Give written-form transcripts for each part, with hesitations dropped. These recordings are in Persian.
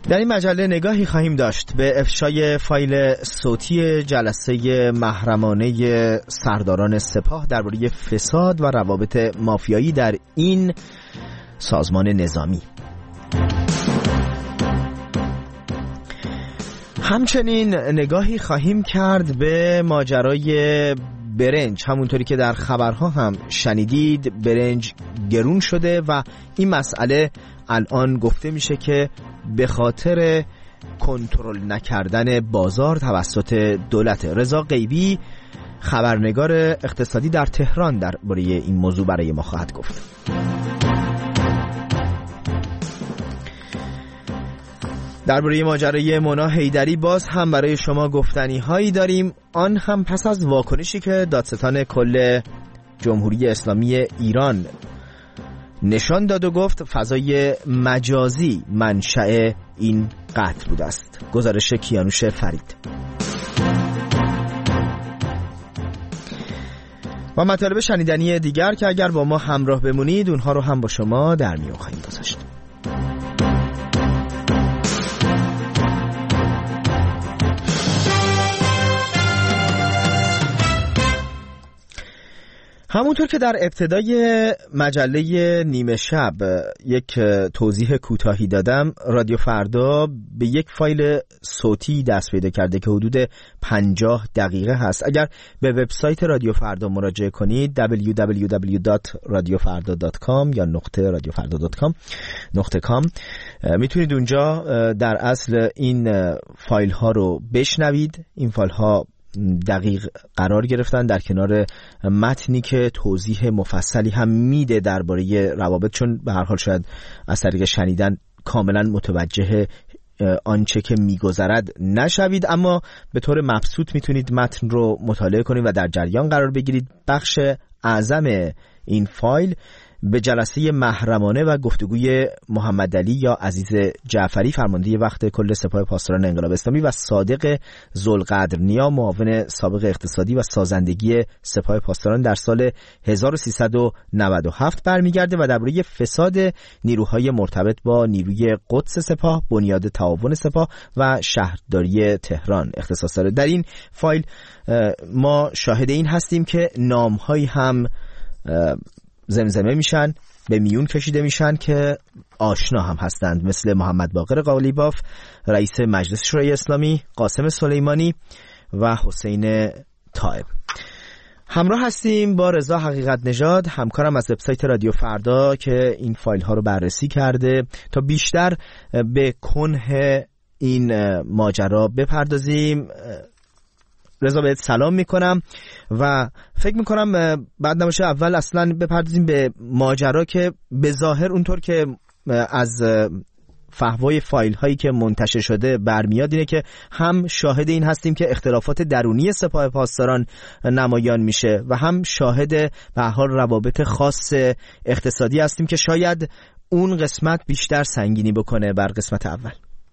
در این مجله نگاهی خواهیم داشت به افشای فایل صوتی جلسه محرمانه سرداران سپاه درباره فساد و روابط مافیایی در این سازمان نظامی. همچنین نگاهی خواهیم کرد به ماجرای برنج. همونطوری که در خبرها هم شنیدید برنج گرون شده و این مسئله الان گفته میشه که به خاطر کنترل نکردن بازار توسط دولت. رضا غیبی خبرنگار اقتصادی در تهران درباره این موضوع برای ما خواهد گفت. درباره ماجرای مونا حیدری باز هم برای شما گفتنی هایی داریم، آن هم پس از واکنشی که دادستان کل جمهوری اسلامی ایران نشان داد و گفت فضای مجازی منشأ این قتل بوده است. گزارش کیانوش فرید. و مطالب شنیدنی دیگر که اگر با ما همراه بمونید اونها رو هم با شما در میون خواهیم گذاشت. همونطور که در ابتدای مجله نیمه شب یک توضیح کوتاهی دادم، رادیو فردا به یک فایل صوتی دست پیدا کرده که حدود 50 دقیقه هست. اگر به وبسایت رادیو فردا مراجعه کنید www.radiofarda.com یا .radiofarda.com میتونید اونجا در اصل این فایل ها رو بشنوید. این فایل ها دقیق قرار گرفتن در کنار متنی که توضیح مفصلی هم میده درباره روابط، چون به هر حال شاید از طریق شنیدن کاملا متوجه آنچه که میگذرد نشوید، اما به طور مبسوط میتونید متن رو مطالعه کنید و در جریان قرار بگیرید. بخش اعظم این فایل به جلسه محرمانه و گفتگوی محمد علی یا عزیز جعفری فرمانده وقت کل سپاه پاسداران انقلاب اسلامی و صادق ذوالقدرنیا معاون سابق اقتصادی و سازندگی سپاه پاسداران در سال 1397 برمیگرده و درباره فساد نیروهای مرتبط با نیروی قدس سپاه، بنیاد تعاون سپاه و شهرداری تهران اختصاص داره. در این فایل ما شاهد این هستیم که نام‌هایی هم زمزمه میشن، به میون کشیده میشن که آشنا هم هستند، مثل محمد باقر قالیباف رئیس مجلس شورای اسلامی، قاسم سلیمانی و حسین طائب. همراه هستیم با رضا حقیقت نژاد، همکارم از وبسایت رادیو فردا که این فایل ها رو بررسی کرده تا بیشتر به کنه این ماجرا بپردازیم. رضا بهت سلام میکنم و فکر میکنم بعد نباشه اول اصلا بپردازیم به ماجرا که به ظاهر اونطور که از فحوای فایل هایی که منتشر شده برمیاد اینه که هم شاهد این هستیم که اختلافات درونی سپاه پاسداران نمایان میشه و هم شاهد به هر حال روابط خاص اقتصادی هستیم که شاید اون قسمت بیشتر سنگینی بکنه بر قسمت اول.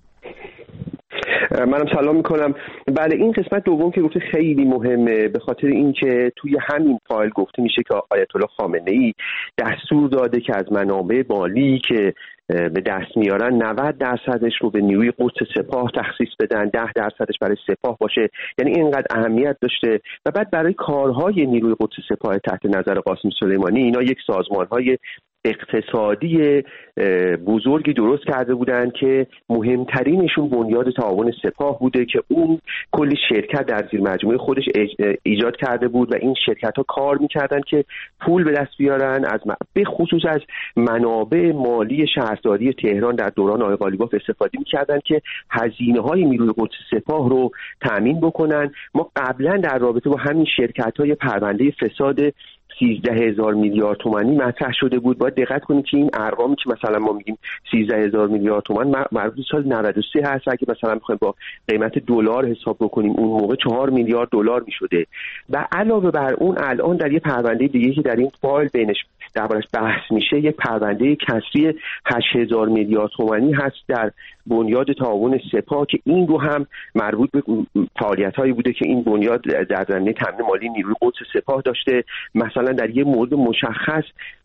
منم سلام میکنم. بله، این قسمت دوم که گفته خیلی مهمه، به خاطر اینکه توی همین فایل گفته میشه که آیت الله خامنه‌ای دستور داده که از منابع مالی که به دست میارن 90% رو به نیروی قدس سپاه تخصیص بدن، 10% برای سپاه باشه. یعنی اینقدر اهمیت داشته و بعد برای کارهای نیروی قدس سپاه تحت نظر قاسم سلیمانی اینا یک سازمان‌های اقتصادی بزرگی درست کرده بودن که مهمترینشون بنیاد تعاون سپاه بوده که اون کلی شرکت در زیر مجموعه خودش ایجاد کرده بود و این شرکت ها کار میکردن که پول به دست بیارن، به خصوص از منابع مالی شهرداری تهران در دوران آقای قالیباف استفاده میکردن که هزینه های نیروی قدس سپاه رو تامین بکنن. ما قبلا در رابطه با همین شرکت های پرونده فساد 13,000 میلیارد تومانی مطرح شده بود. باید دقت کنید که این ارقامی که مثلا ما میگیم 13,000 میلیارد تومان مربوط به سال 93 هست. اگه مثلا بخوایم با قیمت دلار حساب بکنیم اون موقع 4 میلیارد دلار میشده. و علاوه بر اون الان در یه پرونده دیگه که در این فایل بینش دربارش بحث میشه، یه پرونده کسری 8,000 میلیارد تومانی هست در بنیاد تعاون سپاه که این رو هم مربوط به فعالیت‌هایی بوده که این بنیاد در زمینه تامین مالی نیروی قدس سپاه داشته. مثلا در یه مورد مشخص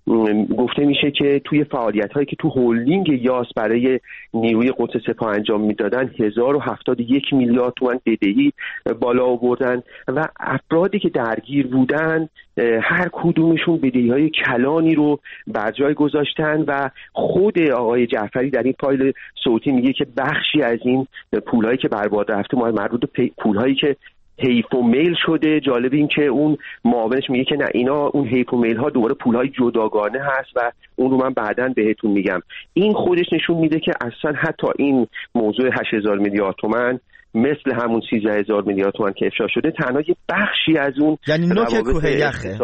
گفته میشه که توی فعالیت‌هایی که تو هولدینگ یاس برای نیروی قدس سپاه انجام میدادن 1071 میلیارد تومان بدهی بالا آوردن و افرادی که درگیر بودن هر کدومشون بدهی‌های کلانی رو بر جای گذاشتن و خود آقای جعفری در این فایل صوتی میگه که بخشی از این پولایی که برباد رفته مربوط به پولایی که حیف و میل شده. جالب این که اون معاونش میگه که نه اینا اون حیف و میل ها دوباره پولهای جداگانه هست و اون رو من بعداً بهتون میگم. این خودش نشون میده که اصلا حتی این موضوع 8000 میلیارد تومان مثل همون 13000 میلیارد تومان که افشا شده تنها یه بخشی از اون یعنی نوک کوه یخه.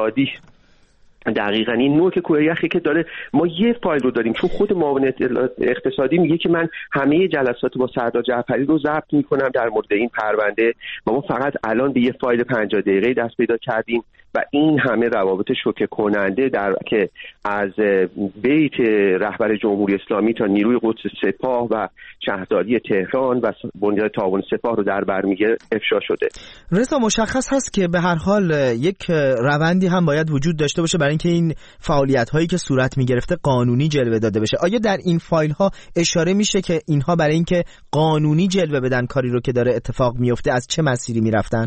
دقیقاً این نوک کوه یخی که داره. ما یه فایل رو داریم چون خود معاون اقتصادی میگه که من همه جلسات با سردار جعفری رو ضبط میکنم در مورد این پرونده و ما فقط الان به یه فایل 50 دقیقه دست پیدا کردیم و این همه روابط شوکه کننده در که از بیت رهبر جمهوری اسلامی تا نیروی قدس سپاه و شهرداری تهران و بنیاد تعاون سپاه رو در بر میگیره افشا شده. رضا مشخص هست که به هر حال یک روندی هم باید وجود داشته باشه برای اینکه این فعالیت هایی که صورت میگرفته قانونی جلوه داده بشه. آیا در این فایل ها اشاره میشه که اینها برای اینکه قانونی جلوه بدن کاری رو که داره اتفاق میفته از چه مسیری میرفتن؟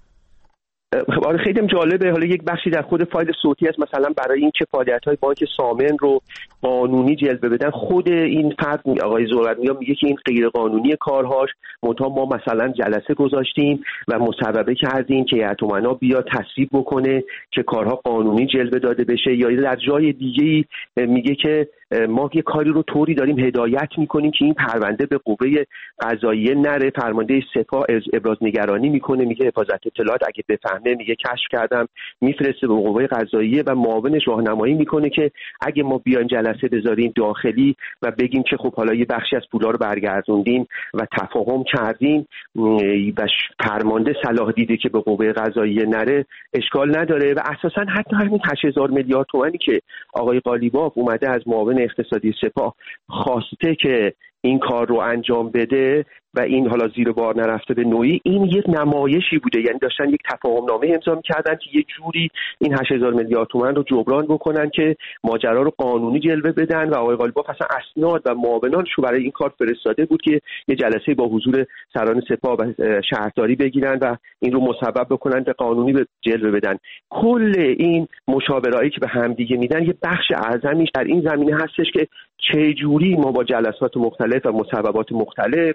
آره خیلی جالبه. حالا یک بخشی در خود فایل صوتی است مثلا برای این که فعالیت‌های بانک سامن رو قانونی جلوه بدن. خود این فرد آقای زورقمی میگه که این غیر قانونی کارهاش، منتها ما مثلا جلسه گذاشتیم و مصوبه کردیم که هیئت امنا بیا تصویب بکنه که کارها قانونی جلوه داده بشه. یا در جای دیگه‌ای میگه که ما یه کاری رو طوری داریم هدایت میکنیم که این پرونده به قوه قضاییه نره. فرمانده سپاه ابراز نگرانی میکنه، میگه حفاظت اطلاعات اگه بفهمه میگه کشف کردم، میفرسته به قوه قضاییه و معاونش راهنمایی میکنه که اگه ما بیایم جلسه بذاریم داخلی و بگیم که خب حالا یه بخشی از پولا رو برگردوندیم و تفاهم کردیم و فرمانده صلاح دیده که به قوه قضاییه نره اشکال نداره. و اساسا حتی همین 8000 میلیارد تومانی که آقای قالیباف اومده از معاون اقتصادی سپاه خواسته که این کار رو انجام بده و این حالا زیر بار نرفته به نوعی، این یک نمایشی بوده. یعنی داشتن یک تفاهم نامه امضا می‌کردن که یک جوری این 8000 میلیارد تومان رو جبران بکنن که ماجرا رو قانونی جلوه بدن و آقای قالیباف اصلا اسناد و معاونانش رو برای این کار فرستاده بود که یه جلسه با حضور سران سپاه و شهرداری بگیرن و این رو مسبب بکنن به قانونی جلوه بدن. کل این مشاورهایی که به همدیگه میدن یه بخش اعظمیش در این زمینه هستش که چه جوری ما با جلسات مختلف و مسببات مختلف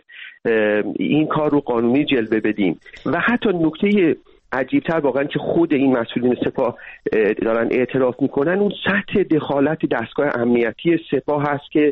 این کار رو قانونی جلوه بدیم. و حتی نکته عجیبتر واقعا که خود این مسئولین سپاه دارن اعتراف میکنن اون سطح دخالت دستگاه امنیتی سپاه هست که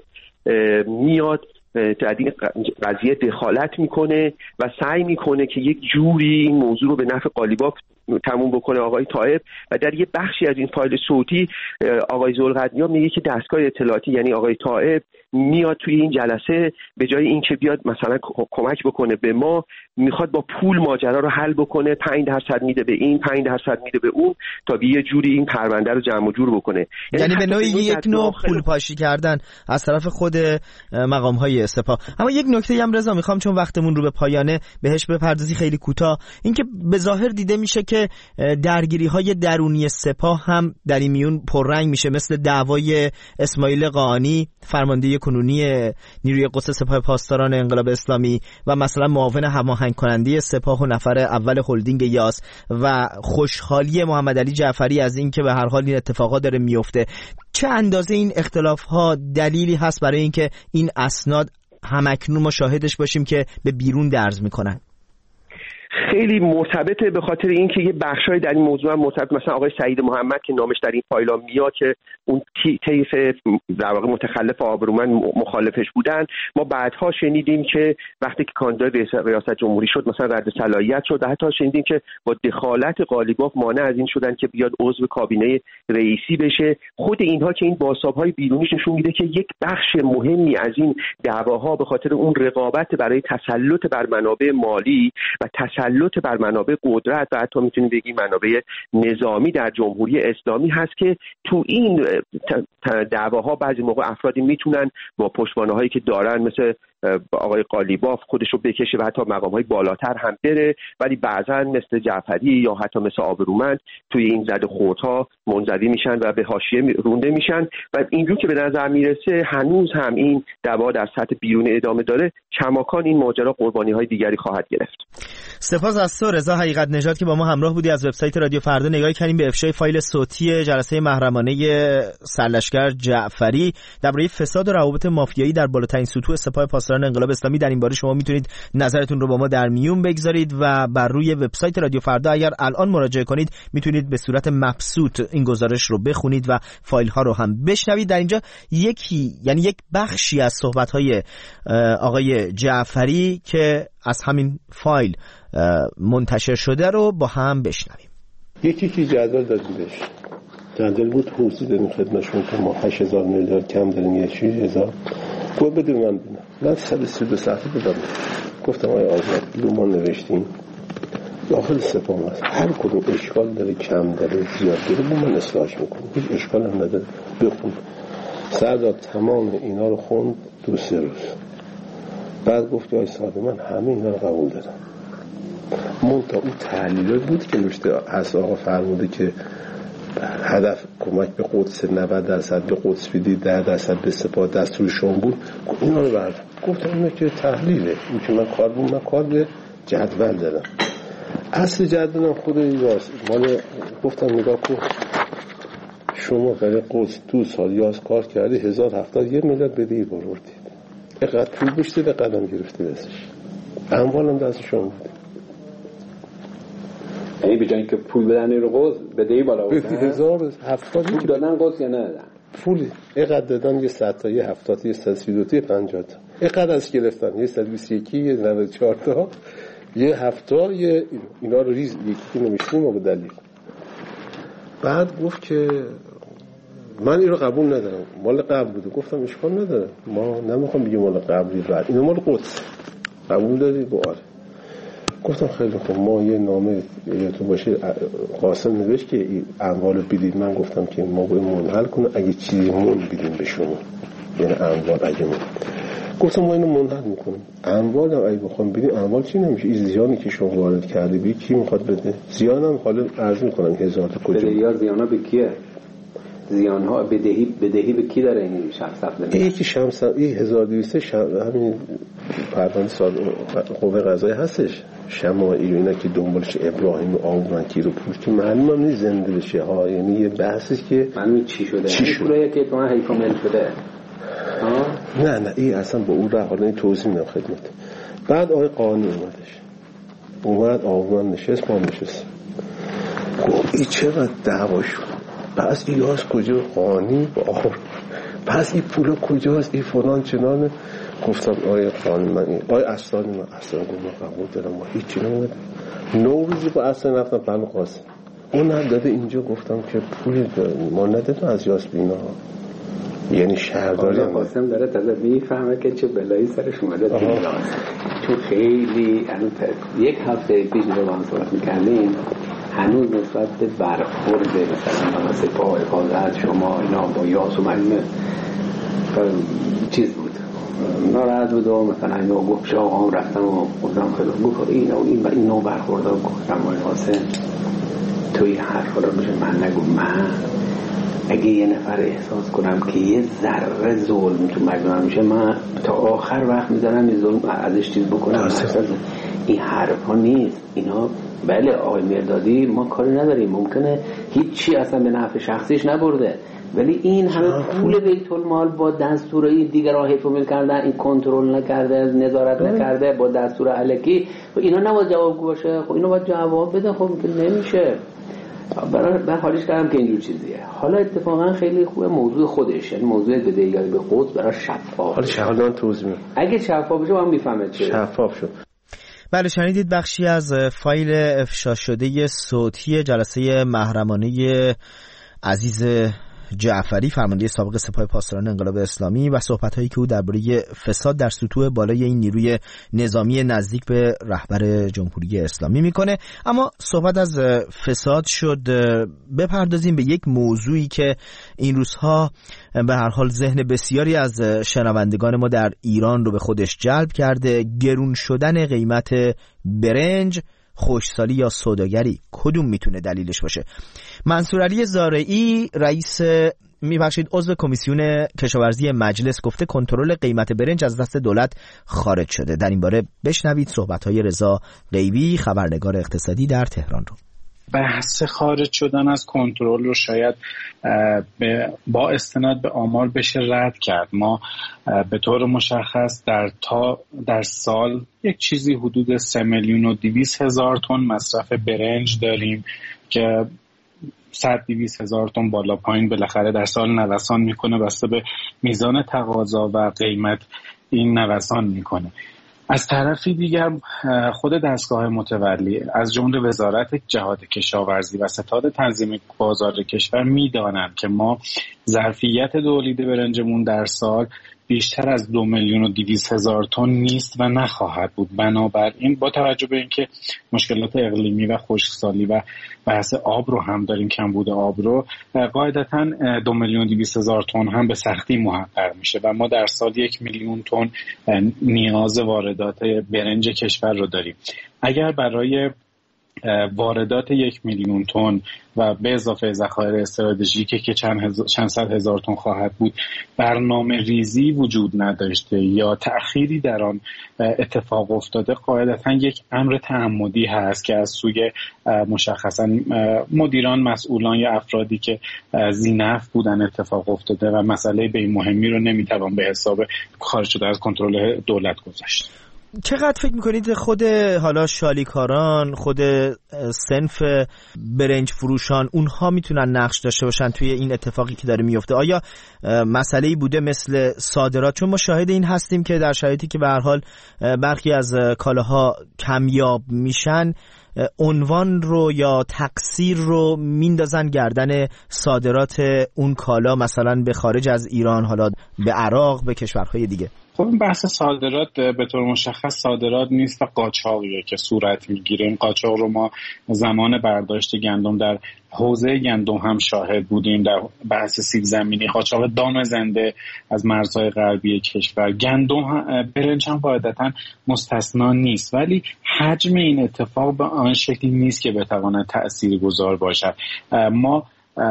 میاد در این قضیه دخالت میکنه و سعی میکنه که یک جوری این موضوع رو به نفع قالیباف تموم بکنه آقای طائب. و در یه بخشی از این فایل صوتی آقای ذوالقدنیا میگه که دستگاه اطلاعاتی یعنی آقای طائب میاد توی این جلسه به جای این که بیاد مثلا کمک بکنه به ما، میخواد با پول ماجرا رو حل بکنه. 5% میده به این، 5% میده به اون تا به یه جوری این پرونده رو جمع و جور بکنه. یعنی به نوعی یک نوع پول پاشی کردن از طرف خود مقام های سپاه. اما یک نکته هم رضا میخوام چون وقتمون رو به پایانه بهش بپردازی خیلی کوتاه. اینکه به ظاهر دیده میشه که درگیری های درونی سپاه هم در این میون پررنگ میشه، مثل دعوای اسماعیل قاآنی فرمانده کنونی نیروی قدس سپاه پاسداران انقلاب اسلامی و مثلا معاون هماهنگ کننده سپاه و نفر اول هلدینگ یاس و خوشحالی محمد علی جعفری از این که به هر حال این اتفاقات داره میفته. چه اندازه این اختلاف ها دلیلی هست برای اینکه این اسناد همکنون ما شاهدش باشیم که به بیرون درز میکنن؟ خیلی مرتبطه، به خاطر اینکه یه بخشای در این موضوع هم مرتبط، مثلا آقای سعید محمد که نامش در این فایل‌ها میاد که اون طیف در واقع متخلف آبرومند مخالفش بودن، ما بعدها شنیدیم که وقتی که کاندید ریاست جمهوری شد مثلا رد صلاحیت شد، حتی شنیدیم که با دخالت قالیباف مانع از این شدن که بیاد عضو کابینه رئیسی بشه. خود اینها که این بازتاب‌های بیرونیش نشون میده که یک بخش مهمی از این دعواها به خاطر اون رقابت برای تسلط بر منابع مالی و تسلط بر منابع قدرت و حتی میتونیم بگیم منابع نظامی در جمهوری اسلامی هست که تو این دعواها بعضی موقع افرادی میتونن با پشتوانه‌هایی که دارن مثل آقای قالیباف خودش رو بکشه و حتی مقام‌های بالاتر هم بره، ولی بعضا مثل جعفری یا حتی مثل آبرومند توی این زد خوردها منزوی میشن و به حاشیه رونده میشن و اینجور که به نظر میرسه هنوز هم این دعوا در سطح بیرون ادامه داره، کماکان این ماجرا قربانی‌های دیگری خواهد گرفت. سپاس از تو رضا حقیقت نژاد که با ما همراه بودی. از وبسایت رادیو فردا نگاهی کردیم به افشای فایل صوتی جلسه محرمانه سرلشکر جعفری درباره فساد و روابط مافیایی در بالاترین سطوح سپاه پاسداران انقلاب اسلامی. در این باره شما میتونید نظرتون رو با ما در میون بگذارید و بر روی وبسایت رادیو فردا اگر الان مراجعه کنید میتونید به صورت مبسوط این گزارش رو بخونید و فایل ها رو هم بشنوید. در اینجا یک بخشی از صحبت های آقای جعفری که از همین فایل منتشر شده رو با هم بشنویم. یکی جدول دادیم بهش، جدول بود توضیح دادیم خدمتشون که ما 8000 میلیارد کم داریم یا 6000. گفت بده من ببینم. من 132 صفحه دادم. گفتم آقای آزاد ما نوشتیم داخل سپاه هست، هر کدوم اشکال داره، کم داره، زیاد داره، من اصلاحش میکنم، هیچ اشکال هم نداره، بخون. سردار تمام اینا رو خوند 2-3 روز. بعد گفت آقای ساده من همه اینا رو قبول دارم. منتها اون تحلیل بود که نوشته از آقا فرموده که هدف کمک به قدس 90% به قدس بدید، 10% به سپاه دستور شما بود. اینا رو برد گفتم اینا که تحلیله، این که من کار بود، من کار به جدول دارم. اصل جدولم خود یاس مال گفتم نگاه کن شما برای قدس 2 سال یاس کار کردی 1071 میلیارد بدهی بردید، اینقدر پول بشته به قدم گرفته دستش، اموالم دست شما بود. یعنی به جای اینکه پول بدن رو قدس بدهی بالا بود 1070 پول دادن قدس یا نه پول اینقدر دادن، یه 100 تا، یه 70 تا، یه 132 تا، یه 50 تا، اینقدر از گرفتن، یه 121، یه 94 تا، یه 70، یه اینا رو ریز یکی نمیشتیم و به دلیل. بعد گفت که من این رو قبول ندارم، مال قبل بوده. گفتم اشکال نداره، ما نمیخوام بگیم مال قبلی، بعد اینا مال قدس قبول داری؟ آره. گفتم خیلی خوب، ما یه نامه یادتون باشه قاسم نوشت که اموال بدید. من گفتم که ما باید منحل کنه، اگه چیزی مون بدیم به شما، یعنی اموال اگه مون. گفتم ما اینو منحل میکنیم، اموال هم اگه بخوام بدیم اموال چی نمیشه، این زیانی که شما وارد کرده بی کی میخواد بده؟ زیان هم حالا عرض میکنم 1000 تا کجا بدهی زیان ها به کیه؟ زیان ها بدهی به کی داره این شخص ثبت؟ یکی شمس این 1200 همین پروانه قوه قضاییه هستش، شماعی و اینا که دنبالش ابراهیم آومنکی رو پول که معلومم نیست زنده بشه ها، یعنی یه بحثی که معلوم چی شده، این پولایی که تو هی کامل شده. نه این اصلا با اون راه حالا این توضیح میدم خدمت. بعد آقای قانی اومد آومن نشست، ما نشست، گفت این چقدر دعوا شد، پس این یاس کجا، قانی با پس این پولا کجاست، این فلان چنانه. گفتم آقای قانی من آقای اصلانی من قبول دارم، ما هیچی نمیدم. نوروزی با اصلا رفتم پلو قاسم، اون نداده اینجا. گفتم که پول ما ندادم از یاس بینا، یعنی شهرداری قاسم داره تازه میفهمه که چه بلایی سرش اومده چون خیلی یک هفته پیش رو با هم صحبت میکردیم، هنوز نسبت به برخورد مثلا سپاه حفاظت شما اینا با یاس و مجموعه چیز بود، ناراحت بود و مثلا اینو گفت شاقام رفتم و گفتم خیلی گفت این نوع برخورد ها گفتم آقای قاسم توی حرف رو میشه من نگو، من اگه یه نفر احساس کنم که یه ذره ظلم تو مجموعه میشه من تا آخر وقت میذارم این ظلم ازش چیز بکنم. این حرف ها نیست اینا. بله آقای مردادی ما کاری نداریم، ممکنه هیچی اصلا به نفع شخصیش نبرده، ولی این همه پول بیت المال با دستور این دیگر راه حفظ کردن، این کنترل نکرده، نظارت نکرده با دستور الکی، و اینا نباید جوابگو باشه. خب اینو باید جواب بده، خب که نمیشه. من حالیش کردم که اینجور چیزیه. حالا اتفاقا خیلی خوبه موضوع خودش، یعنی موضوع بدهیاری به قدس برای شفاف. حالا شهردان توضیح میدم. اگه شفاف بشه هم میفهمه چه. شفاف شد. بله شنیدید بخشی از فایل افشا شده صوتی جلسه محرمانه عزیز جعفری، فرمانده سابق سپاه پاسداران انقلاب اسلامی، و صحبت‌هایی که او درباره فساد در سطوح بالای این نیروی نظامی نزدیک به رهبر جمهوری اسلامی میکنه. اما صحبت از فساد شد، بپردازیم به یک موضوعی که این روزها به هر حال ذهن بسیاری از شنوندگان ما در ایران رو به خودش جلب کرده: گرون شدن قیمت برنج. خوشسالی یا سوداگری، کدوم میتونه دلیلش باشه؟ منصور علی زارعی، عضو کمیسیون کشاورزی مجلس، گفته کنترل قیمت برنج از دست دولت خارج شده. در این باره بشنوید صحبت‌های رضا غیبی، خبرنگار اقتصادی در تهران رو. بحث خارج شدن از کنترل رو شاید با استناد به آمار بشه رد کرد. ما به طور مشخص در سال یک چیزی حدود 3,200,000 تن مصرف برنج داریم که 100-200,000 تن بالا پایین بالاخره در سال نوسان میکنه، بسته به میزان تقاضا و قیمت این نوسان میکنه. از طرفی دیگر خود دستگاه متولی از جمله وزارت جهاد کشاورزی و ستاد تنظیم بازار کشور میدانند که ما ظرفیت تولید برنجمون در سال بیشتر از 2,200,000 تن نیست و نخواهد بود. بنابراین با توجه به اینکه مشکلات اقلیمی و خشکسالی و بحث آب رو هم داریم، کمبود آب رو، قاعدتاً 2,200,000 تن هم به سختی محقق میشه و ما در سال 1,000,000 تن نیاز واردات برنج کشور رو داریم. اگر برای واردات 1,000,000 تن و به اضافه ذخایر استراتژیکی که چند صد هزار تن خواهد بود برنامه ریزی وجود نداشته یا تأخیری در آن اتفاق افتاده، قاعدتاً یک امر تعمدی هست که از سوی مشخصاً مدیران، مسئولان یا افرادی که ذی‌نفع بودن اتفاق افتاده و مسئله به این مهمی رو نمیتوان به حساب خارج شده از کنترل دولت گذاشت. چقدر فکر میکنید خود حالا شالیکاران، خود صنف برنج فروشان، اونها میتونن نقش داشته باشن توی این اتفاقی که داره میفته؟ آیا مسئله‌ای بوده مثل صادرات؟ چون ما شاهد این هستیم که در شرایطی که به هر حال برخی از کالاها کمیاب میشن، عنوان رو یا تقصیر رو میندازن گردن صادرات اون کالا، مثلا به خارج از ایران، حالا به عراق، به کشورهای دیگه. خب این بحث صادرات به طور مشخص صادرات نیست و قاچاقیه که صورت میگیره. این قاچاق رو ما زمان برداشت گندم در حوزه گندم هم شاهد بودیم، در بحث سیب زمینی، قاچاق دام زنده از مرزهای غربی کشور. گندم، برنج هم قاعدتاً مستثنا نیست، ولی حجم این اتفاق به آن شکلی نیست که بتواند تأثیرگذار باشد. ما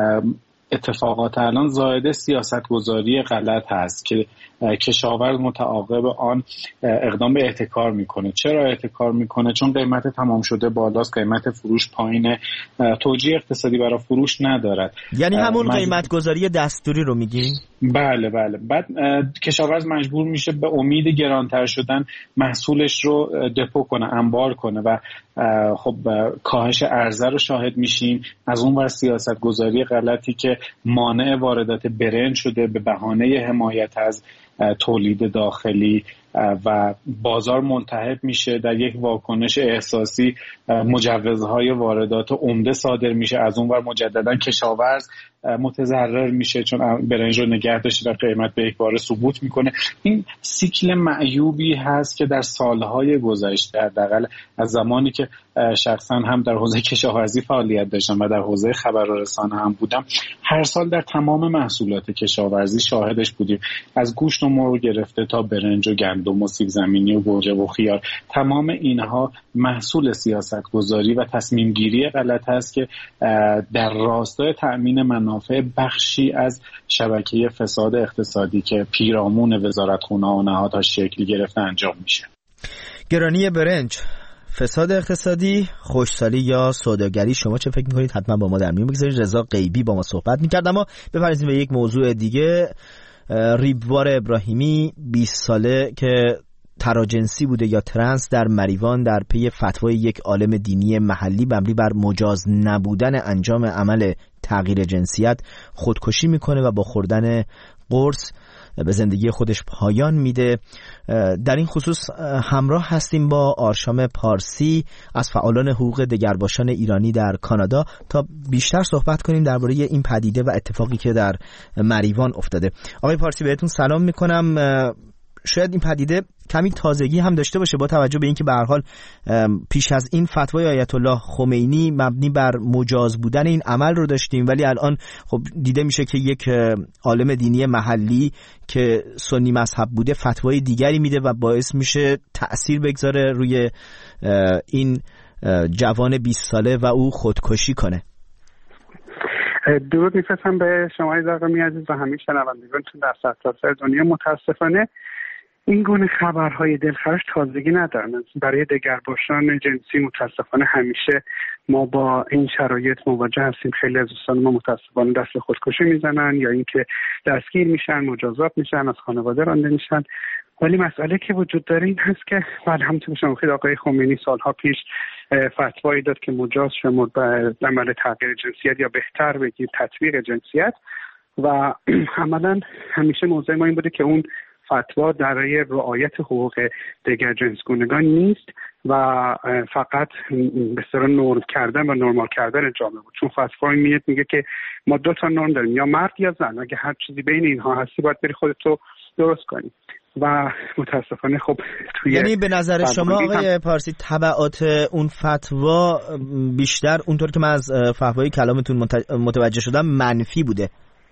اتفاقات الان زائد سیاستگذاری غلط هست که کشاورز متعاقب آن اقدام به احتکار میکنه. چرا احتکار میکنه؟ چون قیمت تمام شده بالاست، قیمت فروش پایینه، توجیه اقتصادی برای فروش ندارد. یعنی همون قیمت گذاری دستوری رو میگین؟ بله. بعد کشاورز مجبور میشه به امید گرانتر شدن محصولش رو دپو کنه، انبار کنه و خب کاهش عرضه رو شاهد میشیم. از اون ور سیاست گذاری غلطی که مانع واردات برنج شده به بهانه حمایت از تولید داخلی و بازار ملتهب میشه. در یک واکنش احساسی مجوزهای واردات عمده صادر میشه، از اون ور مجددا کشاورز متضرر میشه چون برنج رو نگه داشته و قیمت به یک باره سقوط میکنه. این سیکل معیوبی هست که در سالهای گذشته، حداقل از زمانی که شخصا هم در حوزه کشاورزی فعالیت داشتم و در حوزه خبر و رسانه هم بودم، هر سال در تمام محصولات کشاورزی شاهدش بودیم، از گوشت و مرغ گرفته تا برنج و گندم و سیب زمینی و گوجه و خیار. تمام اینها محصول سیاستگذاری و تصمیم گیری غلط هست که در راستای تأمین منافع بخشی از شبکه فساد اقتصادی که پیرامون وزارتخونه‌ها و نهادها شکل گرفته انجام میشه. گرانی برنج، فساد اقتصادی، خوشسالی یا سوداگری، شما چه فکر میکنید؟ حتما با ما در میون بگذارید. رضا غیبی با ما صحبت میکرد. اما بپردازیم به یک موضوع دیگه. ریبوار ابراهیمی 20 ساله که تراجنسی بوده یا ترنس در مریوان در پی فتوای یک عالم دینی محلی مبنی بر مجاز نبودن انجام عمل تغییر جنسیت خودکشی میکنه و با خوردن قرص به زندگی خودش پایان میده. در این خصوص همراه هستیم با آرشام پارسی از فعالان حقوق دگرباشان ایرانی در کانادا تا بیشتر صحبت کنیم درباره این پدیده و اتفاقی که در مریوان افتاده. آقای پارسی بهتون سلام میکنم. شاید این پدیده کمی تازگی هم داشته باشه با توجه به اینکه به هر حال پیش از این فتوای آیت الله خمینی مبنی بر مجاز بودن این عمل رو داشتیم، ولی الان خب دیده میشه که یک عالم دینی محلی که سنی مذهب بوده فتوای دیگری میده و باعث میشه تأثیر بگذاره روی این جوان 20 ساله و او خودکشی کنه. درود میفرستم به شما زرقامی عزیز و همه شنوندگانتون در سرتاسر دنیا. متاسفانه این گونه خبرهای دلخراش تازگی ندارن. برای دگرباشان جنسی متاسفانه همیشه ما با این شرایط مواجه هستیم. خیلی از دوستان ما متاسفانه دست خودکشی میزنن یا اینکه دستگیر میشن، مجازات میشن، از خانواده رانده میشن. ولی مسئله که وجود داره این هست که بله همونطور که شما گفتید آقای خمینی سالها پیش فتوایی داد که مجاز شمرد به عمل تغییر جنسیت یا بهتر بگیم تطبیق جنسیت و عملا همیشه موضوع ما این بوده که اون فتوا درای رعایت حقوق دیگر جنسگونگان نیست و فقط به صورت نرم کردن و نرمال کردن جامعه بود. چون فتوا میگه که ما 2 تا نرم داریم، یا مرد یا زن، اگه هر چیزی بین اینها هستی باید بری خودتو درست کنی و متاسفانه خب توی یعنی به نظر شما آقای پارسی تبعات اون فتوا بیشتر اونطور که من از فحوای کلامتون متوجه شدم منفی بوده؟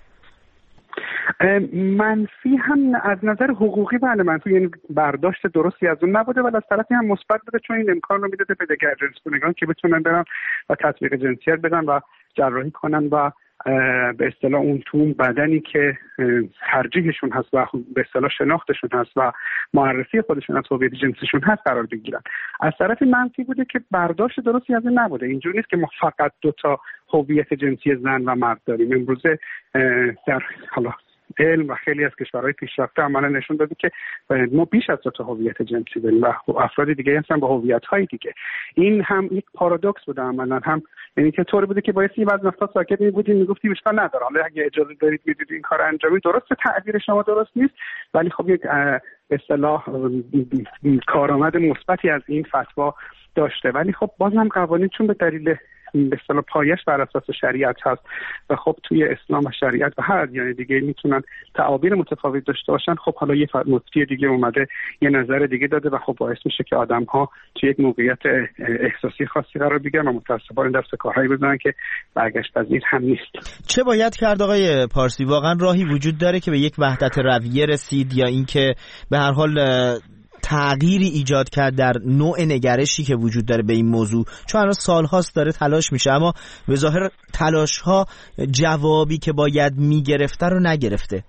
منفی هم از نظر حقوقی بله منفی، یعنی برداشت درستی از اون نبوده، ولی از طرفی هم مثبت بوده چون این امکان رو میده به دیگر جنسگونگان که بتونن برن و تطبیق جنسیت بدن و جراحی کنن و به اصطلاح اون تو بدنی که ترجیحشون هست و به اصطلاح شناختشون هست و معرفی خودشون از هویت جنسیشون هست قرار بگیرن. از طرف منفی بوده که برداشت درستی از این نبوده. اینجوری نیست که ما فقط 2 تا هویت جنسی زن و مرد داریم. امروزه در حالا علم و خیلی از کشورهای پیشرفته عملا نشون داده که ما بیش از 2 تا هویت جنسی داریم و افراد دیگه هستن با هویت‌های دیگه. این هم یک پارادوکس بوده عملا، هم یعنی که طوری بوده که باید یه بعضی وقتا ساکت می‌بودیم میگفتیم اشکال نداره، حالا اگه اجازه دارید می‌دید این کار انجامی درسته، تعبیر شما درست نیست، ولی خب یک به اصطلاح کارآمد مثبتی از این فتوا داشته. ولی خب بازم قوانین چون به دلیل به اصطلاح پایش بر اساس شریعت هست و خب توی اسلام و شریعت و هر ادیان دیگه میتونن تعابیر متفاوت داشته باشن، خب حالا یه مفتی دیگه اومده یه نظر دیگه داده و خب باعث میشه که آدم‌ها توی یک موقعیت احساسی خاصی قرار بگیرن و متأسفانه دست کارهایی بزنن که برگشت پذیر هم نیست. چه باید کرد آقای پارسی؟ واقعا راهی وجود داره که به یک وحدت رویه رسید یا اینکه به هر حال تغییری ایجاد کرد در نوع نگرشی که وجود داره به این موضوع؟ چون الان سال‌هاست داره تلاش میشه اما به ظاهر تلاش‌ها جوابی که باید میگرفته رو نگرفته.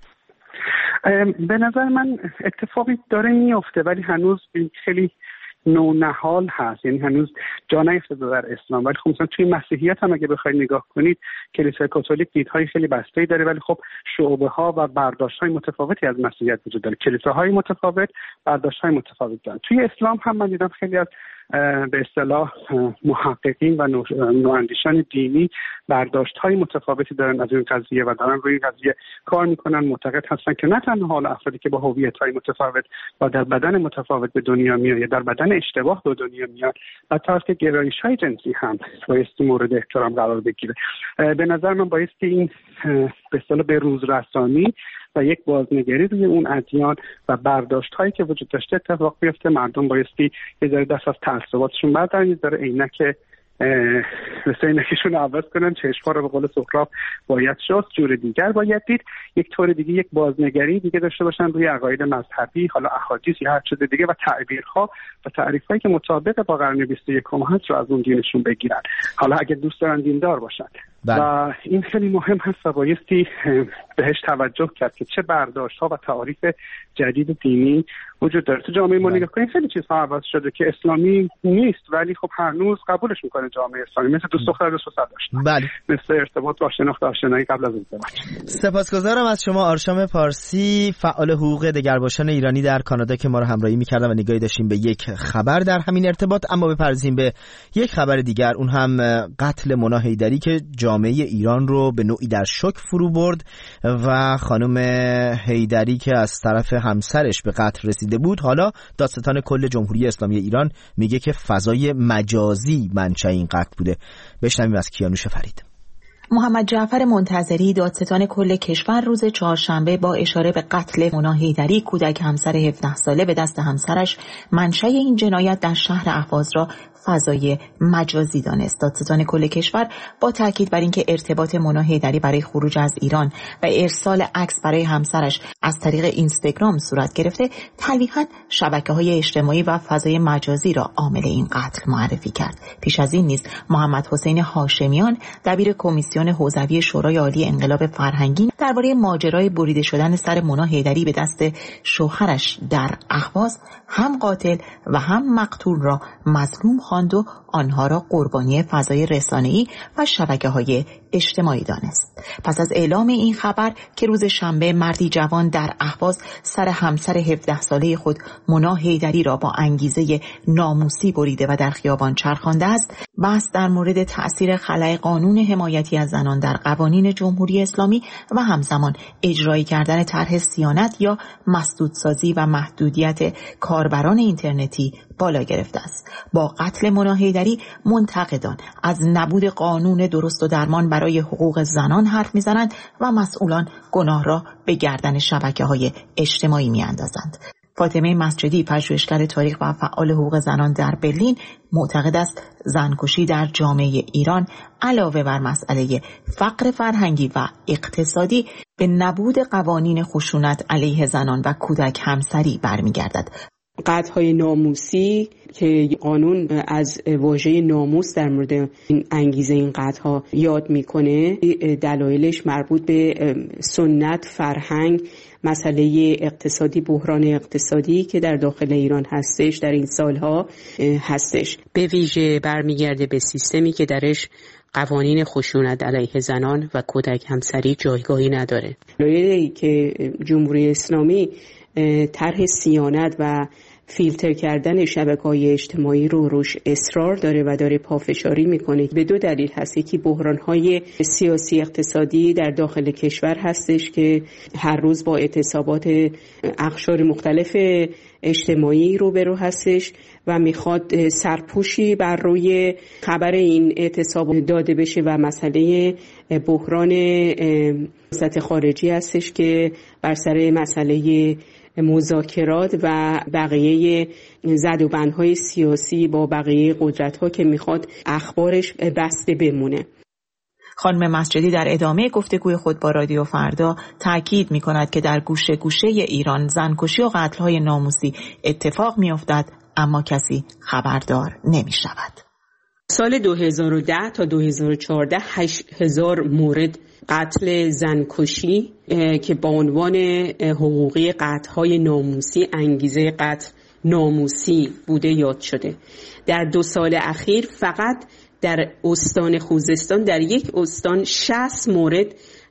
به نظر من اتفاقی داره میفته ولی هنوز خیلی نونهال هست، یعنی هنوز جا نیفتاده در اسلام. ولی خب مثلا توی مسیحیت هم اگه بخواید نگاه کنید کلیسای کاتولیک دیدهای خیلی بسته‌ای داره ولی خب شعبه‌ها و برداشت‌های متفاوتی از مسیحیت وجود داره. کلیساهای متفاوت، برداشت‌های متفاوت دارن. توی اسلام هم من دیدم خیلی از به اصطلاح محققین و نواندیشان دینی برداشت‌های متفاوتی دارن از این قضیه و دارن روی این قضیه کار میکنن. معتقد هستن که نه تنها حال افرادی که با هویت‌های متفاوت و در بدن متفاوت به دنیا میاد یا در بدن اشتباه به دنیا میاد، حتی که گرایش‌های جنسی هم بایستی مورد احترام قرار بگیره. به نظر من بایستی این به اصطلاح به روز رسانی و یک بازنگری روی اون ادیان و برداشت‌هایی که وجود داشته اتفاق بیفته. مردم بایستی یه ذره دست از تعصباتشون بردارن، یه ذره عینکشون رو عوض کنن، چشم‌ها رو به قول سهراب باید شست، جور دیگر باید دید، یک طور دیگه یک بازنگری دیگه داشته باشن روی عقاید مذهبی، حالا احادیث یا هر چیز دیگه و تعبیرها و تعریف‌هایی که مطابق با قرن 21 هست رو از اون دینشون بگیرن، حالا اگه دوست دارن دیندار باشن. و این خیلی مهم هست و بایستی بهش توجه کرد که چه برداشت‌ها و تعاریف جدید دینی وجود داره. تو جامعه ما نگاه کنید خیلی چیزها عوض شده که اسلامی نیست ولی خب هنوز قبولش میکنه جامعه اسلامی، مثل دوست دختر دوست پسر داشتن، مثل ارتباط با شناخت آشنایی قبل از ازدواج. سپاسگزارم از شما آرشام پارسی، فعال حقوق دگرباشان ایرانی در کانادا که ما رو همراهی می‌کردن و نگاهی داشتیم به یک خبر در همین ارتباط. اما بپردازیم به یک خبر دیگر، اون هم قتل مونا حیدری که جامعه ایران رو به نوعی در شوک فرو برد و خانم حیدری که از طرف همسرش به قتل رسیده بود، حالا دادستان کل جمهوری اسلامی ایران میگه که فضای مجازی منشأ این قتل بوده. بشنویم از کیانوش فرید. محمد جعفر منتظری دادستان کل کشور روز چهارشنبه با اشاره به قتل مونا حیدری کودک همسر 17 ساله به دست همسرش منشأ این جنایت در شهر اهواز را فضای مجازی دانست. دادستان کل کشور با تاکید بر اینکه ارتباط مونا حیدری برای خروج از ایران و ارسال عکس برای همسرش از طریق اینستاگرام صورت گرفته، تلویحاً شبکه‌های اجتماعی و فضای مجازی را عامل این قتل معرفی کرد. پیش از این نیز محمد حسین هاشمیان دبیر کمیسیون حوزوی شورای عالی انقلاب فرهنگی درباره ماجرای بریده شدن سر مونا حیدری به دست شوهرش در اهواز هم قاتل و هم مقتول را مظلوم خواند و آنها را قربانی فضای رسانه‌ای و شبکه‌های اجتماعی دانست. پس از اعلام این خبر که روز شنبه مردی جوان در اهواز سر همسر 17 ساله خود مونا حیدری را با انگیزه ناموسی بریده و در خیابان چرخانده است، بحث در مورد تأثیر خلأ قانون حمایتی از زنان در قوانین جمهوری اسلامی و همزمان اجرایی کردن طرح صیانت یا مسدودسازی و محدودیت کاربران اینترنتی بالا گرفته است. با قتل مونا حیدری منتقدان از نبود قانون درست و درمان برای حقوق زنان حرف میزنند و مسئولان گناه را به گردن شبکه‌های اجتماعی میاندازند. فاطمه مسجدی، پژوهشگر تاریخ و فعال حقوق زنان در برلین، معتقد است زنکشی در جامعه ایران علاوه بر مسئله فقر فرهنگی و اقتصادی به نبود قوانین خشونت علیه زنان و کودک همسری برمیگردد. قتل‌های ناموسی که قانون از واژه ناموس در مورد انگیزه این قتل‌ها یاد میکنه، دلایلش مربوط به سنت، فرهنگ، مسئله اقتصادی، بحران اقتصادی که در داخل ایران هستش در این سالها هستش. به ویژه برمیگرده به سیستمی که درش قوانین خشونت علیه زنان و کودک همسری جایگاهی نداره. دلایلی که جمهوری اسلامی طرح صیانت و فیلتر کردن شبکه‌های اجتماعی رو روش اصرار داره و داره پافشاری میکنه به دو دلیل هست. یکی بحران‌های سیاسی اقتصادی در داخل کشور هستش که هر روز با اعتصابات اقشار مختلف اجتماعی روبرو هستش و میخواد سرپوشی بر روی خبر این اعتصاب داده بشه و مسئله بحران سیاست خارجی هستش که بر سر مسئله مذاکرات و بقیه زدوبندهای سیاسی با بقیه قدرت‌ها که میخواد اخبارش بسته بمونه. خانم مسجدی در ادامه گفتگوی خود با رادیو فردا تاکید می‌کند که در گوشه گوشه ایران زنکشی و قتل‌های ناموسی اتفاق می‌افتد اما کسی خبردار نمی‌شود. سال 2010 تا 2014 8000 مورد قتل زنکشی که با عنوان حقوقی قتل‌های ناموسی، انگیزه قتل ناموسی بوده یاد شده. در 2 سال اخیر فقط در استان خوزستان در یک استان 60 مورد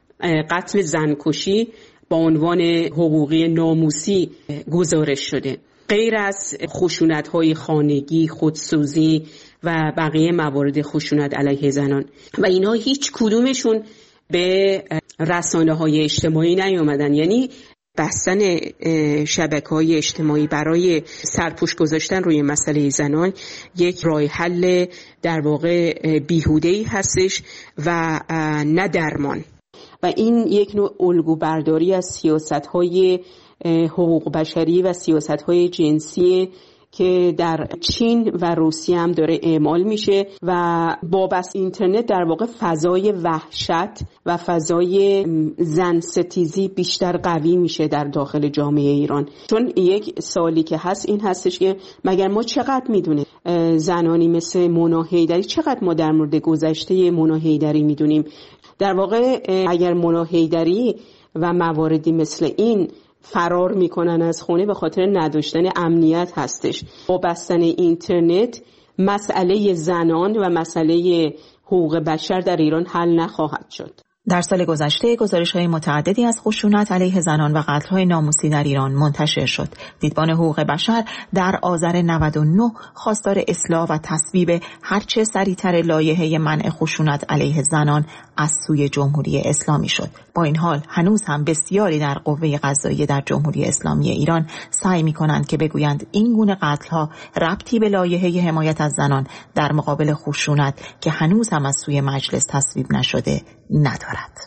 قتل زنکشی با عنوان حقوقی ناموسی گزارش شده. غیر از خشونت‌های خانگی، خودسوزی و بقیه موارد خشونت علیه زنان و اینا هیچ کدومشون به رسانه‌های اجتماعی نیامدن. یعنی بستن شبکه‌های اجتماعی برای سرپوش گذاشتن روی مسئله زنان یک راه حل در واقع بیهوده‌ای هستش و نه درمان. و این یک نوع الگو برداری از سیاست‌های حقوق بشری و سیاست‌های جنسی که در چین و روسیه هم داره اعمال میشه و با بس اینترنت در واقع فضای وحشت و فضای زن ستیزی بیشتر قوی میشه در داخل جامعه ایران. چون یک سوالی که هست این هستش که مگر ما چقدر میدونیم زنانی مثل مونا حیدری، چقدر ما در مورد گذشته مونا حیدری میدونیم؟ در واقع اگر مونا حیدری و مواردی مثل این فرار میکنن از خونه به خاطر نداشتن امنیت هستش. با بستن اینترنت مسئله زنان و مسئله حقوق بشر در ایران حل نخواهد شد. در سال گذشته گزارش‌های متعددی از خشونت علیه زنان و قتل‌های ناموسی در ایران منتشر شد. دیدبان حقوق بشر در آذر 99 خواستار اصلاح و تصویب هرچه سریعتر لایحه منع خشونت علیه زنان از سوی جمهوری اسلامی شد. با این حال هنوز هم بسیاری در قوه قضاییه در جمهوری اسلامی ایران سعی می‌کنند که بگویند این گونه قتل‌ها ربطی به لایحه حمایت از زنان در مقابل خشونت که هنوز هم از سوی مجلس تصویب نشده ندارد.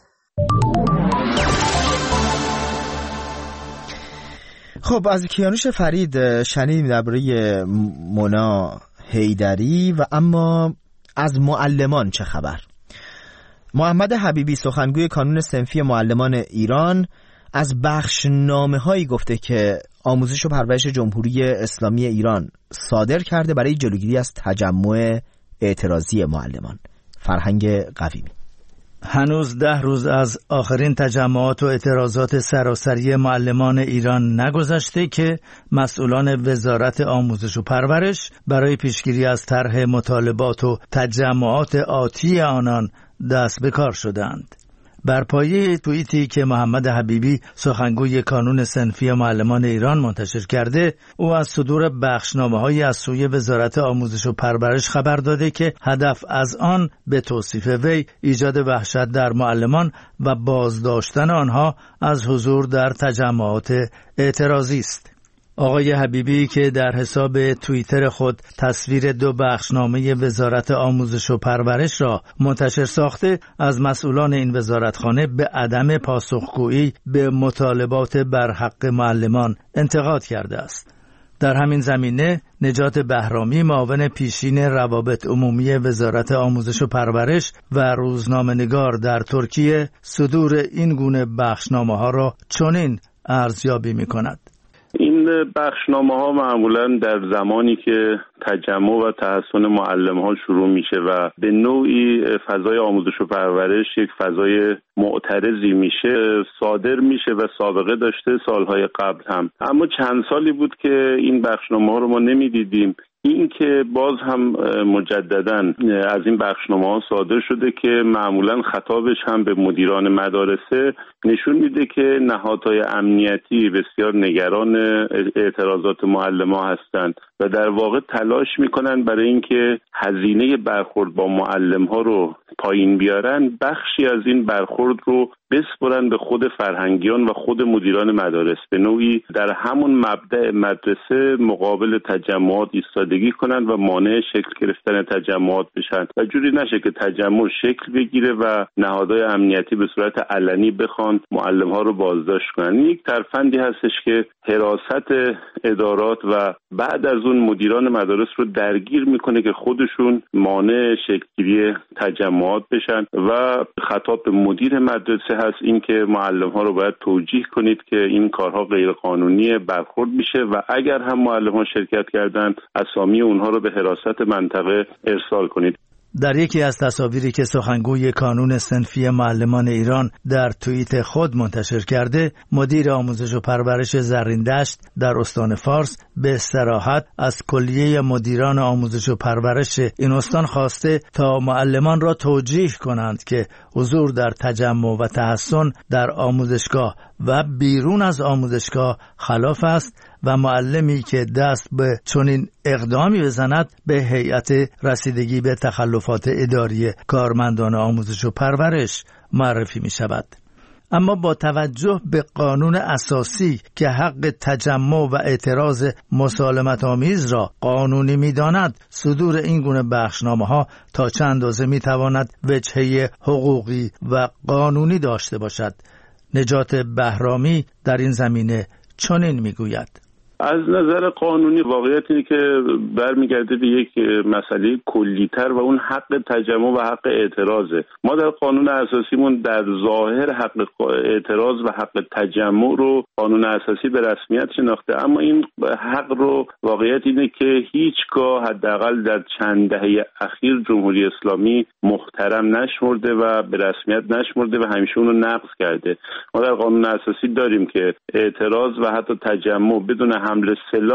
خب از کیانوش فرید شنیدیم درباره مونا حیدری و اما از معلمان چه خبر؟ محمد حبیبی سخنگوی کانون صنفی معلمان ایران از بخشنامه‌هایی گفته که آموزش و پرورش جمهوری اسلامی ایران صادر کرده برای جلوگیری از تجمع اعتراضی معلمان. فرهنگ قویمی: هنوز 10 روز از آخرین تجمعات و اعتراضات سراسری معلمان ایران نگذشته که مسئولان وزارت آموزش و پرورش برای پیشگیری از طرح مطالبات و تجمعات آتی آنان دست به کار شدند. بر پایه توییتی که محمد حبیبی سخنگوی کانون صنفی معلمان ایران منتشر کرده، او از صدور بخشنامه‌هایی از سوی وزارت آموزش و پرورش خبر داده که هدف از آن به توصیف وی ایجاد وحشت در معلمان و بازداشتن آنها از حضور در تجمعات اعتراضی است. آقای حبیبی که در حساب توییتر خود تصویر 2 بخشنامه وزارت آموزش و پرورش را منتشر ساخته، از مسئولان این وزارتخانه به عدم پاسخگویی به مطالبات بر حق معلمان انتقاد کرده است. در همین زمینه نجات بهرامی، معاون پیشین روابط عمومی وزارت آموزش و پرورش و روزنامه‌نگار در ترکیه، صدور این گونه بخشنامه‌ها را چنین ارزیابی می‌کند: این بخشنامه‌ها معمولاً در زمانی که تجمع و تحصن معلم‌ها شروع میشه و به نوعی فضای آموزش و پرورش یک فضای معترضی میشه صادر میشه و سابقه داشته سالهای قبل هم. اما چند سالی بود که این بخشنامه‌ها رو ما نمیدیدیم. این که باز هم مجدداً از این بخشنامه‌ها صادر شده که معمولاً خطابش هم به مدیران مدارسه نشون میده که نهادهای امنیتی بسیار نگران اعتراضات معلم‌ها هستند و در واقع تلاش میکنن برای اینکه هزینه برخورد با معلم‌ها رو پایین بیارن، بخشی از این برخورد رو بسپرن به خود فرهنگیان و خود مدیران مدارس، به نوعی در همون مبدأ مدرسه مقابل تجمعات ایستادگی کنن و مانع شکل گرفتن تجمعات بشن و جوری نشه که تجمع شکل بگیره و نهادهای امنیتی به صورت علنی بخوان معلم‌ها رو بازداشت کنن. این یک ترفندی هستش که حراست ادارات و بعد از اون مدیران مدارس رو درگیر میکنه که خودشون مانع شکل‌گیری تجمعات بشن و خطاب به مدیر مدرسه هست این که معلم‌ها رو باید توجیه کنید که این کارها غیر قانونی برخورد میشه و اگر هم معلم‌ها شرکت کردن اسامی اونها رو به حراست منطقه ارسال کنید. در یکی از تصاویری که سخنگوی کانون صنفی معلمان ایران در توییت خود منتشر کرده، مدیر آموزش و پرورش زرین-دشت در استان فارس به صراحت از کلیه مدیران آموزش و پرورش این استان خواسته تا معلمان را توجیه کنند که حضور در تجمع و تحصن در آموزشگاه و بیرون از آموزشگاه خلاف است و معلمی که دست به چنین اقدامی بزند به هیئت رسیدگی به تخلفات اداری کارمندان آموزش و پرورش معرفی می شود. اما با توجه به قانون اساسی که حق تجمع و اعتراض مسالمت آمیز را قانونی می داند، صدور این گونه بخشنامه ها تا چند اندازه می تواند وجهه حقوقی و قانونی داشته باشد. نجات بهرامی در این زمینه چنین می گوید: از نظر قانونی واقعیت اینه که برمیگرده به یک مسئله کلی‌تر و اون حق تجمع و حق اعتراضه. ما در قانون اساسیمون در ظاهر حق اعتراض و حق تجمع رو قانون اساسی به رسمیت شناخته، اما این حق رو واقعیت اینه که هیچگاه حداقل در چند دهه اخیر جمهوری اسلامی محترم نشمرده و به رسمیت نشمرده و همیشه اون رو نقض کرده. ما در قانون اساسی داریم که اعتراض و حتی تجمع بدون حمل سلاح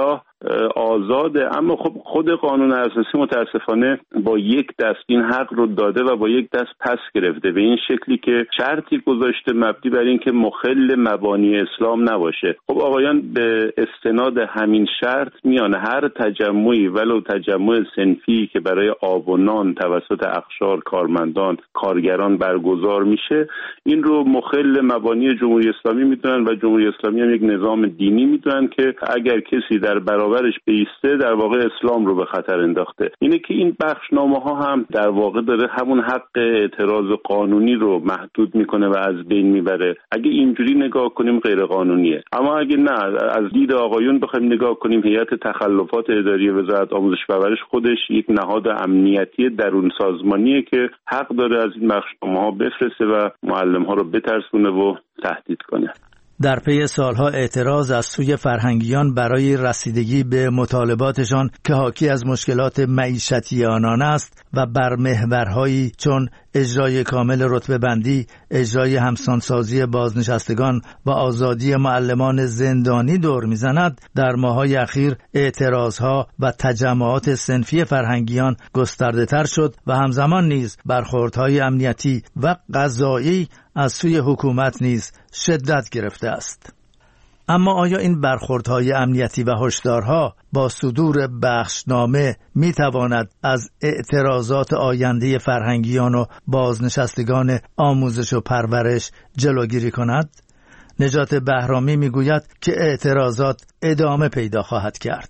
آزاده، اما خب خود قانون اساسی متاسفانه با یک دست این حق رو داده و با یک دست پس گرفته، به این شکلی که شرطی گذاشته مبنی بر این که مخل مبانی اسلام نباشه. خب آقایان به استناد همین شرط میان هر تجمعی ولو تجمع صنفی که برای آب و نان توسط اقشار کارمندان کارگران برگزار میشه این رو مخل مبانی جمهوری اسلامی میدونن و جمهوری اسلامی هم یک نظام دینی میدونن که اگر کسی در برابرش بایسته در واقع اسلام رو به خطر انداخته. اینه که این بخشنامه ها هم در واقع داره همون حق اعتراض قانونی رو محدود میکنه و از بین میبره. اگه اینجوری نگاه کنیم غیر قانونیه، اما اگه نه از دید آقایون بخوایم نگاه کنیم هیئت تخلفات اداری وزارت آموزش و پرورش خودش یک نهاد امنیتی درون سازمانیه که حق داره از این بخشنامه ها بفرسته و معلم ها رو بترسونه و تهدید کنه. در پی سالها اعتراض از سوی فرهنگیان برای رسیدگی به مطالباتشان که حاکی از مشکلات معیشتی آنان است و بر محورهایی چون اجرای کامل رتبه بندی، اجرای همسانسازی بازنشستگان و آزادی معلمان زندانی دور میزند، در ماه‌های اخیر اعتراضها و تجمعات صنفی فرهنگیان گسترده تر شد و همزمان نیز برخوردهای امنیتی و قضایی از سوی حکومت نیز شدت گرفته است. اما آیا این برخوردهای امنیتی و هشدارها با صدور بخشنامه می تواند از اعتراضات آینده فرهنگیان و بازنشستگان آموزش و پرورش جلوگیری کند؟ نجات بهرامی می گوید که اعتراضات ادامه پیدا خواهد کرد.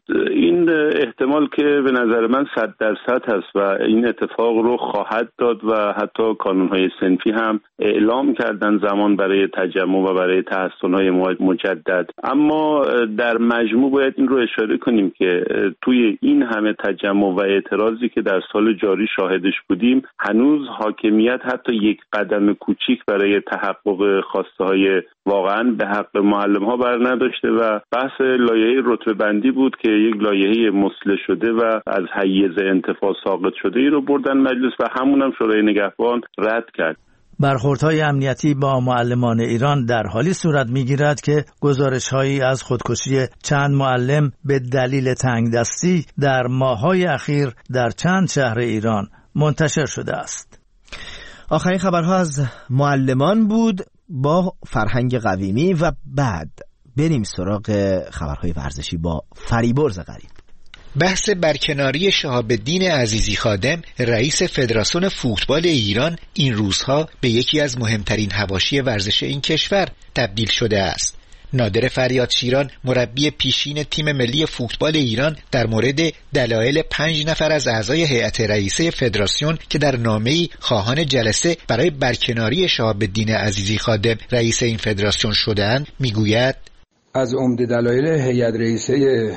این احتمال که به نظر من 100% هست و این اتفاق رو خواهد داد و حتی کانونهای صنفی هم اعلام کردن زمان برای تجمع و برای تحسن‌های مجدد. اما در مجموع باید این رو اشاره کنیم که توی این همه تجمع و اعتراضی که در سال جاری شاهدش بودیم هنوز حاکمیت حتی یک قدم کوچیک برای تحقق خواسته‌های واقعا به حق معلم‌ها بر نداشته و بحث لایحه رتبه بندی بود که یک لایحه مسله شده و از حیز انتفاع ساقط شده ای رو بردن مجلس و همون هم شورای نگهبان رد کرد. برخوردهای امنیتی با معلمان ایران در حالی صورت می‌گیرد که گزارش‌هایی از خودکشی چند معلم به دلیل تنگدستی در ماه‌های اخیر در چند شهر ایران منتشر شده است. آخرین خبرها از معلمان بود با فرهنگ قویمی و بعد بریم سراغ خبرهای ورزشی با فریبرز غریب. بحث برکناری شهاب‌الدین عزیزی خادم رئیس فدراسیون فوتبال ایران این روزها به یکی از مهمترین حواشی ورزش این کشور تبدیل شده است. نادر فریاد شیران مربی پیشین تیم ملی فوتبال ایران در مورد دلایل 5 نفر از اعضای هیئت رئیسه فدراسیون که در نامه‌ای خواهان جلسه برای برکناری شهاب‌الدین عزیزی خادم رئیس این فدراسیون شده‌اند میگوید از عمده دلایل هیئت رئیسه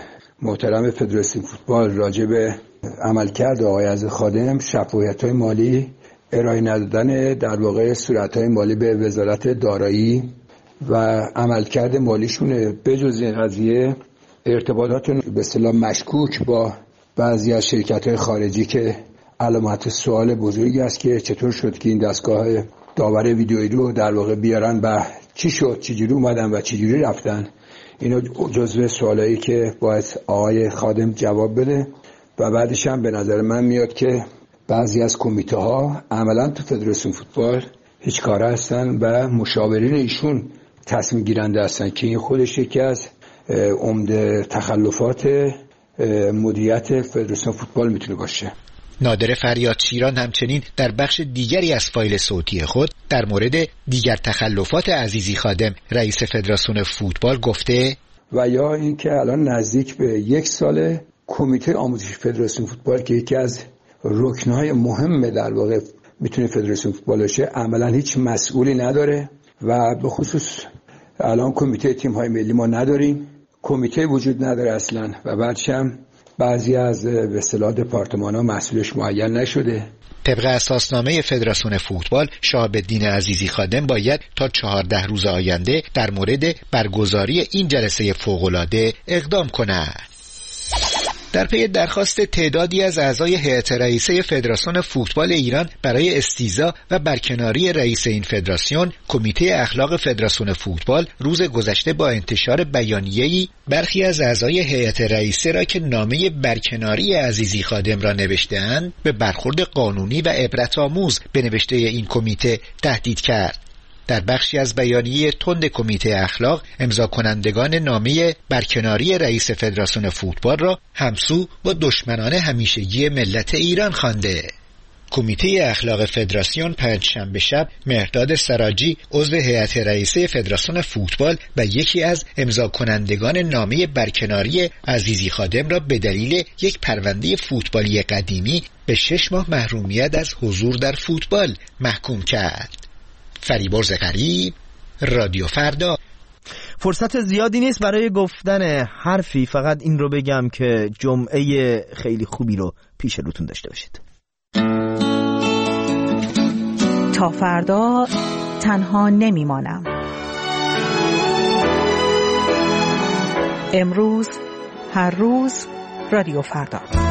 محترم فدراسیون فوتبال راجع به عملکرد آقای عزیزی خادم شفافیت‌های مالی، ارائه ندادن در واقع صورت‌های مالی به وزارت دارایی و عملکرد مالیشونه. بجز این قضیه ارتباطات به اصطلاح مشکوک با بعضی از شرکت‌های خارجی که علامت سوال بزرگی است که چطور شد که این دستگاه داور ویدیویی رو در واقع بیارن و چی شد، چجوری اومدن و چجوری رفتن. اینا جزو سوالایی که باید آقای خادم جواب بده و بعدش هم به نظر من میاد که بعضی از کمیته ها عملا تو فدراسیون فوتبال هیچ کاره هستن و مشاورین ایشون تصمیم گیرنده هستن که این خودش یکی از عمده تخلفات مدیریت فدراسیون فوتبال میتونه باشه. نادر فریاد شیران همچنین در بخش دیگری از فایل صوتی خود در مورد دیگر تخلفات عزیزی خادم رئیس فدراسیون فوتبال گفته و یا اینکه الان نزدیک به 1 سال کمیته آموزش فدراسیون فوتبال که یکی از رکنهای مهم در واقع میتونه فدراسیون فوتبال باشه عملا هیچ مسئولی نداره و به خصوص الان کمیته تیم‌های ملی ما نداریم، کمیته وجود نداره اصلا و بعدش هم بعضی از به اصطلاح دپارتمان‌ها مسئولش معین نشده. طبق اساسنامه فدراسیون فوتبال شهاب‌الدین عزیزی خادم باید تا 14 روز آینده در مورد برگزاری این جلسه فوق‌العاده اقدام کند. در پی درخواست تعدادی از اعضای هیئت رئیسه فدراسیون فوتبال ایران برای استیضاح و برکناری رئیس این فدراسیون، کمیته اخلاق فدراسیون فوتبال روز گذشته با انتشار بیانیه‌ای برخی از اعضای هیئت رئیسه را که نامه برکناری عزیزی خادم را نوشته‌اند به برخورد قانونی و عبرت‌آموز به نوشته این کمیته تهدید کرد. در بخشی از بیانیه تند کمیته اخلاق، امضا کنندگان نامه برکناری رئیس فدراسیون فوتبال را همسو با دشمنان همیشگی ملت ایران خوانده. کمیته اخلاق فدراسیون پنجشنبه شب مهرداد سراجی، عضو هیئت رئیسه فدراسیون فوتبال و یکی از امضا کنندگان نامه برکناری عزیزی خادم را به دلیل یک پرونده فوتبالی قدیمی به 6 ماه محرومیت از حضور در فوتبال محکوم کرد. فریبرز غریب، رادیو فردا. فرصت زیادی نیست برای گفتن حرفی، فقط این رو بگم که جمعه خیلی خوبی رو پیش روتون داشته باشید. تا فردا تنها نمیمانم. امروز، هر روز، رادیو فردا.